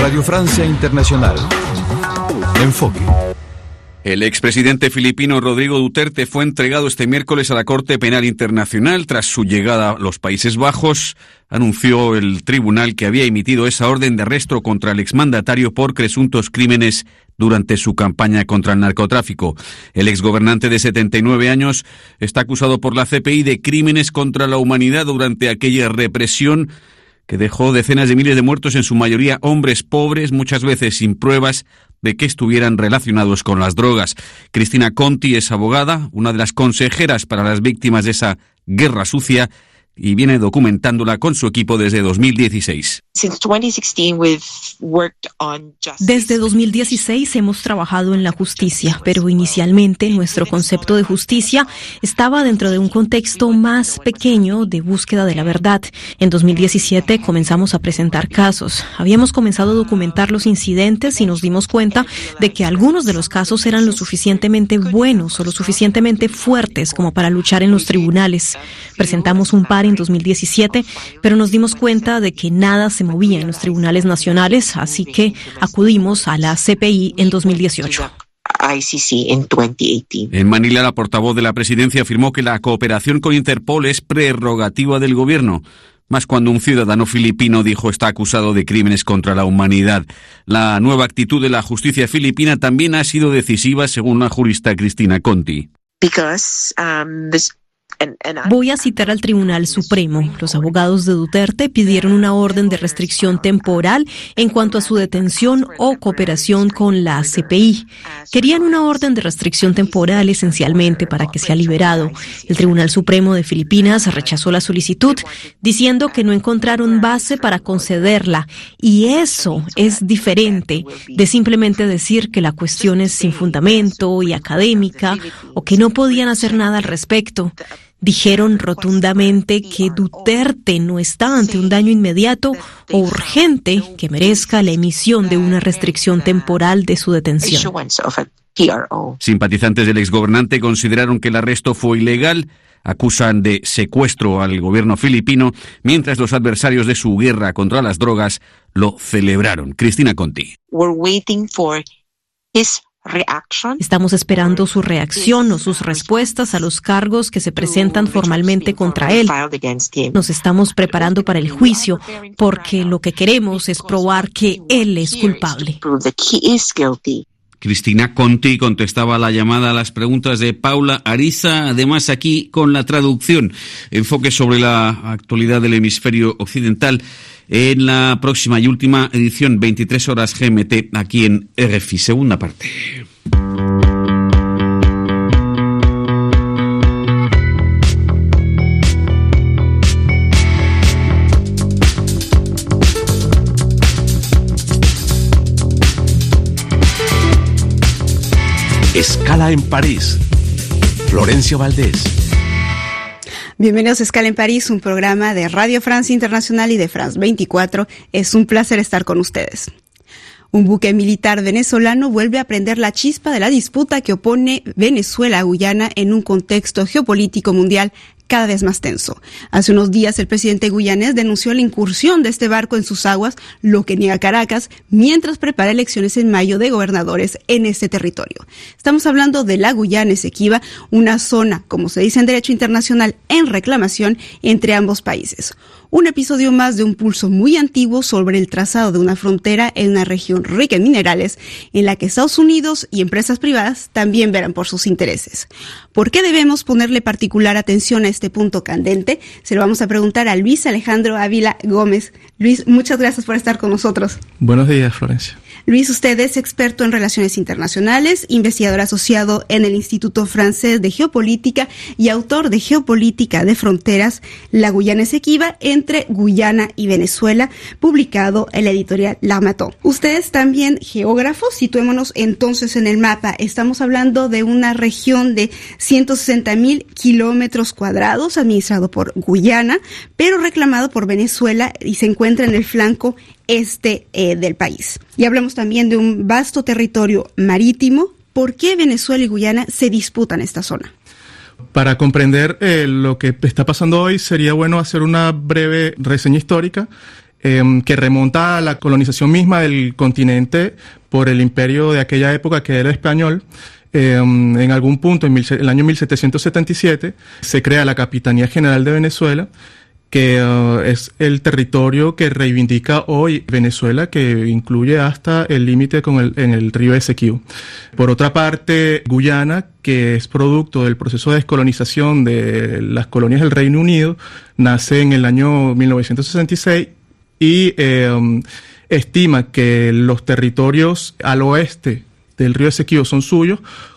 Radio Francia Internacional. Enfoque. El expresidente filipino Rodrigo Duterte fue entregado este miércoles a la Corte Penal Internacional. Tras su llegada a los Países Bajos, anunció el tribunal que había emitido esa orden de arresto contra el exmandatario por presuntos crímenes durante su campaña contra el narcotráfico. El exgobernante de 79 años está acusado por la CPI de crímenes contra la humanidad durante aquella represión que dejó decenas de miles de muertos, en su mayoría hombres pobres, muchas veces sin pruebas de que estuvieran relacionados con las drogas. Cristina Conti es abogada, una de las consejeras para las víctimas de esa guerra sucia, y viene documentándola con su equipo desde 2016. Desde 2016 hemos trabajado en la justicia, pero inicialmente nuestro concepto de justicia estaba dentro de un contexto más pequeño de búsqueda de la verdad. En 2017 comenzamos a presentar casos. Habíamos comenzado a documentar los incidentes y nos dimos cuenta de que algunos de los casos eran lo suficientemente buenos o lo suficientemente fuertes como para luchar en los tribunales. Presentamos un par en 2017, pero nos dimos cuenta de que nada se movía en los tribunales nacionales, así que acudimos a la CPI en 2018. En Manila, la portavoz de la presidencia afirmó que la cooperación con Interpol es prerrogativa del gobierno, más cuando un ciudadano filipino dijo está acusado de crímenes contra la humanidad. La nueva actitud de la justicia filipina también ha sido decisiva, según la jurista Cristina Conti. Voy a citar al Tribunal Supremo. Los abogados de Duterte pidieron una orden de restricción temporal en cuanto a su detención o cooperación con la CPI. Querían una orden de restricción temporal esencialmente para que sea liberado. El Tribunal Supremo de Filipinas rechazó la solicitud, diciendo que no encontraron base para concederla. Y eso es diferente de simplemente decir que la cuestión es sin fundamento y académica o que no podían hacer nada al respecto. Dijeron rotundamente que Duterte no está ante un daño inmediato o urgente que merezca la emisión de una restricción temporal de su detención. Simpatizantes del exgobernante consideraron que el arresto fue ilegal, acusan de secuestro al gobierno filipino, mientras los adversarios de su guerra contra las drogas lo celebraron. Cristina Conti. Estamos esperando su reacción o sus respuestas a los cargos que se presentan formalmente contra él. Nos estamos preparando para el juicio porque lo que queremos es probar que él es culpable. Cristina Conti contestaba a la llamada a las preguntas de Paula Ariza, además aquí con la traducción. Enfoque sobre la actualidad del hemisferio occidental en la próxima y última edición, 23 horas GMT, aquí en RFI. Segunda parte. Escala en París. Florencio Valdés. Bienvenidos a Escala en París, un programa de Radio Francia Internacional y de France 24. Es un placer estar con ustedes. Un buque militar venezolano vuelve a prender la chispa de la disputa que opone Venezuela a Guyana en un contexto geopolítico mundial cada vez más tenso. Hace unos días el presidente guyanés denunció la incursión de este barco en sus aguas, lo que niega Caracas, mientras prepara elecciones en mayo de gobernadores en este territorio. Estamos hablando de la Guyana Esequiba, una zona, como se dice en derecho internacional, en reclamación entre ambos países. Un episodio más de un pulso muy antiguo sobre el trazado de una frontera en una región rica en minerales, en la que Estados Unidos y empresas privadas también verán por sus intereses. ¿Por qué debemos ponerle particular atención a este punto candente? Se lo vamos a preguntar a Luis Alejandro Ávila Gómez. Luis, muchas gracias por estar con nosotros. Buenos días, Florencia. Luis, usted es experto en relaciones internacionales, investigador asociado en el Instituto Francés de Geopolítica y autor de Geopolítica de Fronteras, la Guyana Esequiba entre Guyana y Venezuela, publicado en la editorial L'Harmattan. Usted es también geógrafo. Situémonos entonces en el mapa. Estamos hablando de una región de 160,000 kilómetros cuadrados administrado por Guyana, pero reclamado por Venezuela y se encuentra en el flanco este del país. Y hablamos también de un vasto territorio marítimo. ¿Por qué Venezuela y Guyana se disputan esta zona? Para comprender lo que está pasando hoy, sería bueno hacer una breve reseña histórica. que remonta a la colonización misma del continente por el imperio de aquella época que era español. En algún punto, en el año 1777, se crea la Capitanía General de Venezuela, que es el territorio que reivindica hoy Venezuela, que incluye hasta el límite en el río Esequibo. Por otra parte, Guyana, que es producto del proceso de descolonización de las colonias del Reino Unido, nace en el año 1966 y estima que los territorios al oeste del río Esequibo son suyos,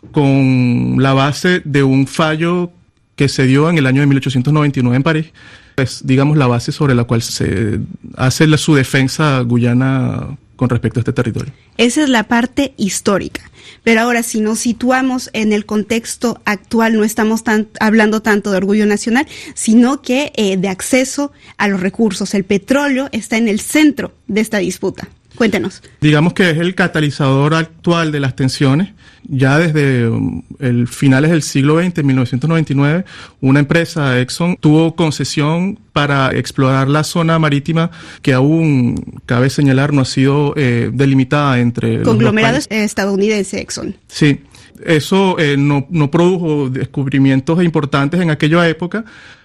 con la base de un fallo que se dio en el año de 1899 en París. Es, digamos, la base sobre la cual se hace su defensa Guyana con respecto a este territorio. Esa es la parte histórica. Pero ahora, si nos situamos en el contexto actual, no estamos hablando tanto de orgullo nacional, sino que de acceso a los recursos. El petróleo está en el centro de esta disputa. Cuéntenos. Digamos que es el catalizador actual de las tensiones. Ya desde finales del siglo XX, en 1999, una empresa, Exxon, tuvo concesión para explorar la zona marítima que aún, cabe señalar, no ha sido delimitada entre conglomerado estadounidense Exxon. Sí, eso no produjo descubrimientos importantes en aquella época.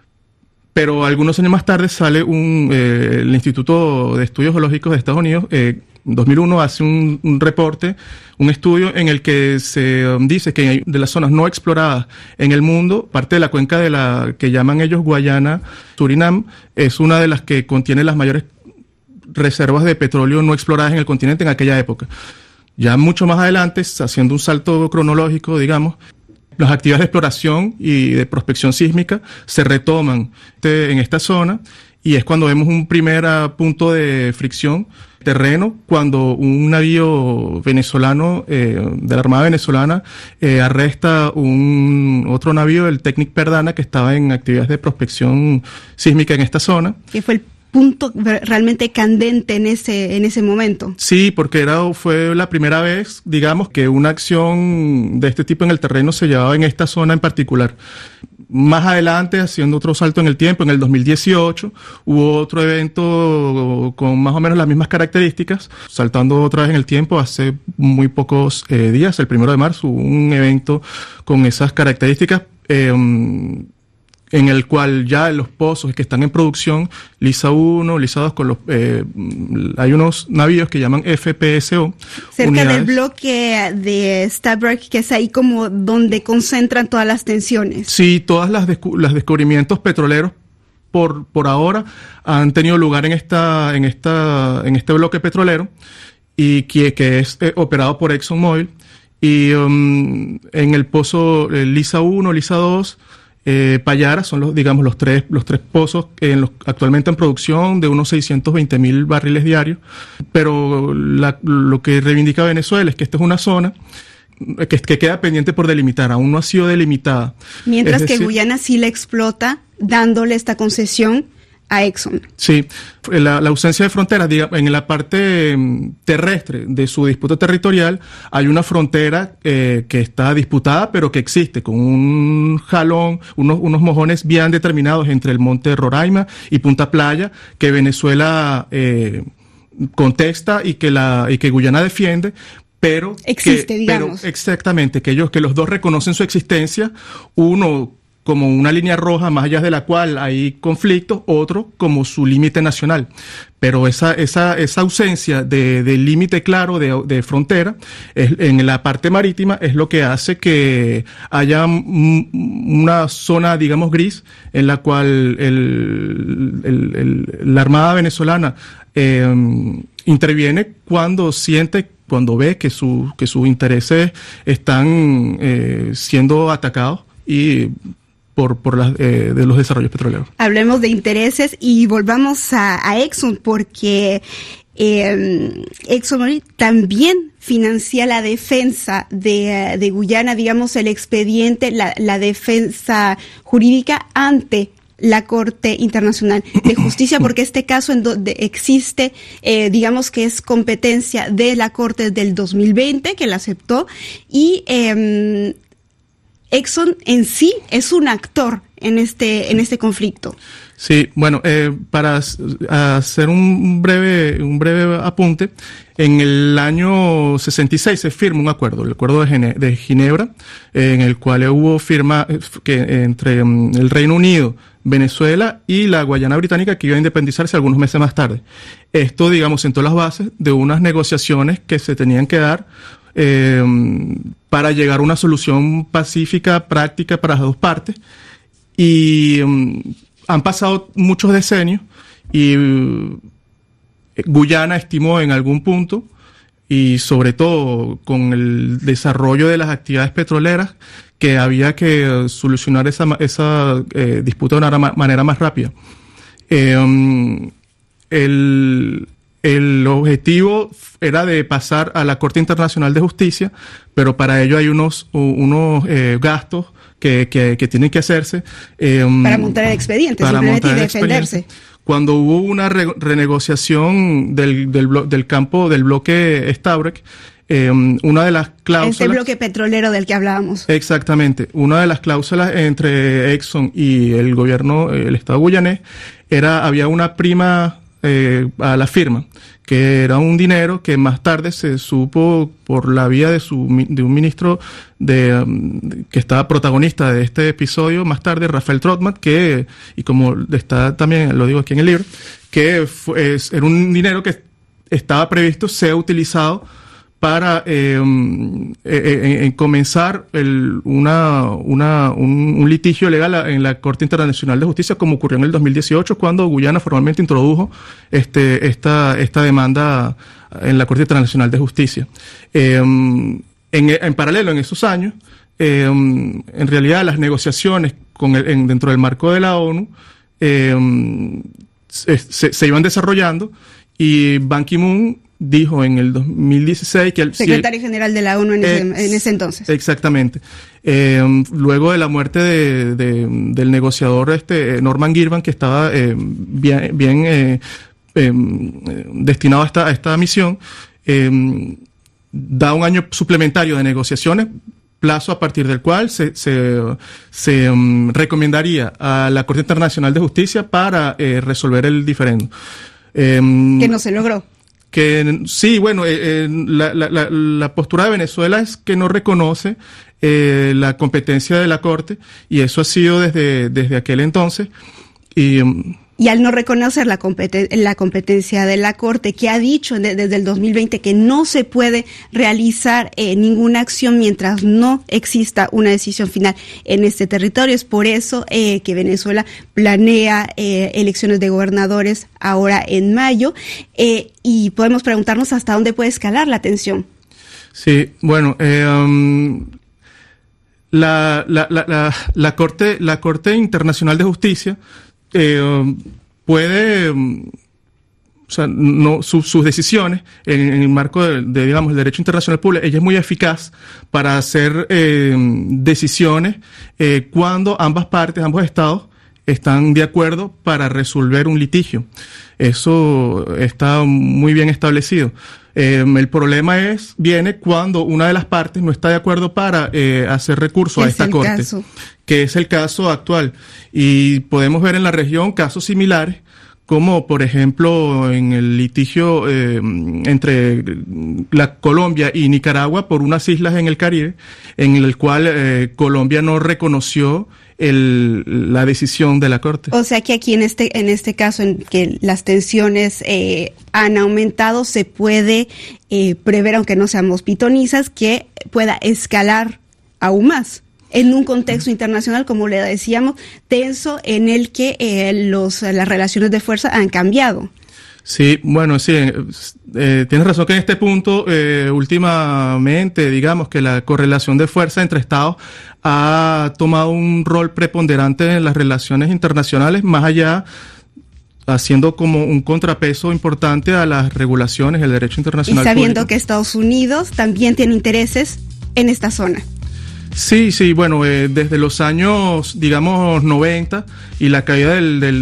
Pero algunos años más tarde sale el Instituto de Estudios Geológicos de Estados Unidos, en 2001 hace un reporte, un estudio en el que se dice que de las zonas no exploradas en el mundo, parte de la cuenca de la que llaman ellos Guayana, Surinam, es una de las que contiene las mayores reservas de petróleo no exploradas en el continente en aquella época. Ya mucho más adelante, haciendo un salto cronológico, digamos, las actividades de exploración y de prospección sísmica se retoman en esta zona y es cuando vemos un primer punto de fricción terreno, cuando un navío venezolano de la Armada venezolana arresta otro navío, el Technic Perdana, que estaba en actividades de prospección sísmica en esta zona. Que fue el punto realmente candente en ese momento. Sí, porque fue la primera vez, digamos, que una acción de este tipo en el terreno se llevaba en esta zona en particular. Más adelante, haciendo otro salto en el tiempo, en el 2018, hubo otro evento con más o menos las mismas características. Saltando otra vez en el tiempo, hace muy pocos días, el 1 de marzo, hubo un evento con esas características, en el cual ya los pozos que están en producción, Lisa 1, Lisa 2, hay unos navíos que llaman FPSO. Cerca unidades del bloque de Stabroek, que es ahí como donde concentran todas las tensiones. Sí, todas las descubrimientos petroleros por ahora han tenido lugar en este bloque petrolero y que es operado por ExxonMobil. Y en el pozo Lisa 1, Lisa 2, Payara son los tres pozos actualmente en producción de unos 620,000 barriles diarios, pero lo que reivindica Venezuela es que esta es una zona que queda pendiente por delimitar, aún no ha sido delimitada. Mientras que Guyana sí la explota, dándole esta concesión a Exxon. Sí, la ausencia de fronteras, en la parte terrestre de su disputa territorial hay una frontera que está disputada, pero que existe, con un jalón, unos mojones bien determinados entre el monte Roraima y Punta Playa, que Venezuela contesta y que Guyana defiende. Pero existe, digamos. Pero exactamente, que los dos reconocen su existencia, uno como una línea roja más allá de la cual hay conflictos, otro como su límite nacional. Pero esa ausencia de límite claro de frontera en la parte marítima es lo que hace que haya una zona, digamos, gris, en la cual la Armada venezolana interviene cuando ve que sus intereses están siendo atacados y por de los desarrollos petroleros. Hablemos de intereses y volvamos a Exxon, porque Exxon también financia la defensa de Guyana, digamos, el expediente, la defensa jurídica ante la Corte Internacional de Justicia, porque este caso en donde existe, digamos que es competencia de la Corte del 2020, que la aceptó, y Exxon en sí es un actor en este conflicto. Sí, bueno, para hacer un breve apunte, en el año 66 se firma un acuerdo, el Acuerdo de Ginebra, en el cual hubo firma entre el Reino Unido, Venezuela y la Guayana Británica, que iba a independizarse algunos meses más tarde. Esto, digamos, sentó las bases de unas negociaciones que se tenían que dar para llegar a una solución pacífica, práctica para las dos partes. Y han pasado muchos decenios y Guyana estimó en algún punto, y sobre todo con el desarrollo de las actividades petroleras, que había que solucionar esa disputa de una manera más rápida. El objetivo era de pasar a la Corte Internacional de Justicia, pero para ello hay unos gastos que tienen que hacerse. Para montar el expediente, simplemente, y defenderse. Cuando hubo una renegociación del campo del bloque Stabroek, una de las cláusulas... Este bloque petrolero del que hablábamos. Exactamente. Una de las cláusulas entre Exxon y el gobierno, el Estado guyanés, había una prima a la firma, que era un dinero que más tarde se supo por la vía de un ministro que estaba protagonista de este episodio más tarde, Rafael Trotman, y como está también, lo digo aquí en el libro, que era un dinero que estaba previsto ser utilizado para comenzar un litigio legal en la Corte Internacional de Justicia, como ocurrió en el 2018, cuando Guyana formalmente introdujo esta demanda en la Corte Internacional de Justicia. En paralelo, en esos años, en realidad las negociaciones dentro del marco de la ONU se iban desarrollando, y Ban Ki-moon dijo en el 2016 que... Secretario General de la ONU en ese entonces. Exactamente. Luego de la muerte del negociador Norman Girvan, que estaba bien destinado a esta misión, da un año suplementario de negociaciones, plazo a partir del cual se recomendaría a la Corte Internacional de Justicia para resolver el diferendo. Que no se logró. Que sí, bueno, la postura de Venezuela es que no reconoce la competencia de la Corte, y eso ha sido desde aquel entonces. Y al no reconocer la competencia de la Corte, que ha dicho desde el 2020 que no se puede realizar ninguna acción mientras no exista una decisión final en este territorio. Es por eso que Venezuela planea elecciones de gobernadores ahora en mayo, y podemos preguntarnos hasta dónde puede escalar la tensión. Sí, bueno, la Corte Internacional de Justicia puede, sus decisiones en el marco digamos, el derecho internacional público, ella es muy eficaz para hacer decisiones cuando ambos estados están de acuerdo para resolver un litigio. Eso está muy bien establecido. El problema viene cuando una de las partes no está de acuerdo para hacer recurso a esta corte, que es el caso actual. Y podemos ver en la región casos similares, como por ejemplo en el litigio entre la Colombia y Nicaragua por unas islas en el Caribe, en el cual Colombia no reconoció la decisión de la Corte. O sea que aquí en este caso, en que las tensiones han aumentado, se puede prever, aunque no seamos pitonizas, que pueda escalar aún más en un contexto internacional, como le decíamos, tenso, en el que las relaciones de fuerza han cambiado. Sí, bueno, sí, tienes razón que en este punto, últimamente, digamos que la correlación de fuerza entre estados ha tomado un rol preponderante en las relaciones internacionales, más allá, haciendo como un contrapeso importante a las regulaciones, el derecho internacional. Y sabiendo que Estados Unidos también tiene intereses en esta zona. Sí, bueno, desde los años, digamos, 90 y la caída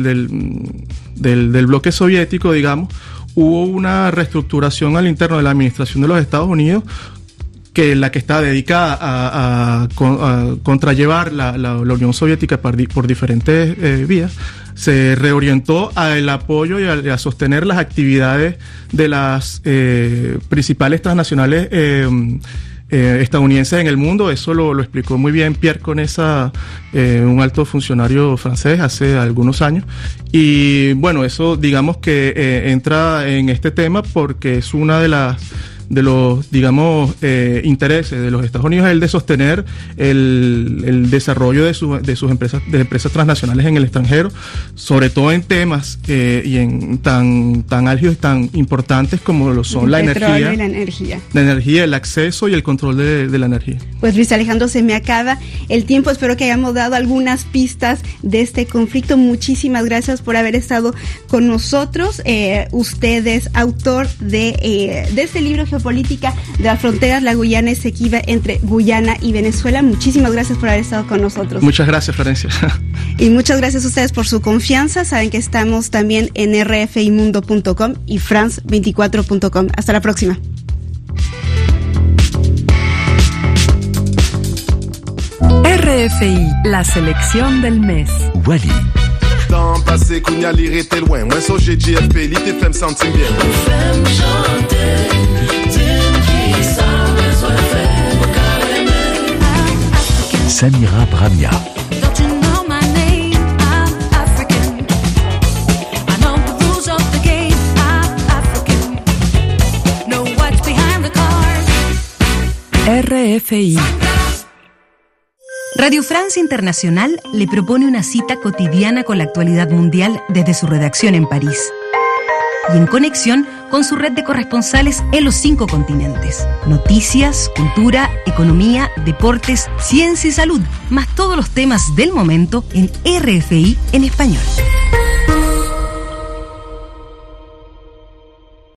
del bloque soviético, digamos, hubo una reestructuración al interno de la administración de los Estados Unidos, la que está dedicada a contrallevar la Unión Soviética por diferentes vías, se reorientó al apoyo y a sostener las actividades de las principales transnacionales estadounidenses en el mundo. Eso lo explicó muy bien Pierre Conesa, un alto funcionario francés, hace algunos años. Y bueno, eso digamos que entra en este tema porque es una de los, digamos, intereses de los Estados Unidos, es el de sostener el desarrollo de sus empresas transnacionales en el extranjero, sobre todo en temas y en tan álgidos y tan importantes como lo son la energía, el acceso y el control de la energía. Pues Luis Alejandro, se me acaba el tiempo. Espero que hayamos dado algunas pistas de este conflicto. Muchísimas gracias por haber estado con nosotros. Usted es autor de este libro, Geopolítica de las fronteras, la Guyana Esequiba entre Guyana y Venezuela. Muchísimas gracias por haber estado con nosotros. Muchas gracias, Florencia. Y muchas gracias a ustedes por su confianza. Saben que estamos también en rfimundo.com y france24.com. Hasta la próxima. RFI, la selección del mes. Wally. Temps passé, Kounia lire était loin. Moi, so j'ai GFP, lit et femme sentir bien. Femme chanter, d'une qui sans besoin faire carrément. Samira Bramia. Don't you know my name? I'm African. I know the rules of the game. I'm African. Know what's behind the cars. RFI. Radio France Internacional le propone una cita cotidiana con la actualidad mundial desde su redacción en París y en conexión con su red de corresponsales en los 5 continentes. Noticias, cultura, economía, deportes, ciencia y salud, más todos los temas del momento en RFI en español.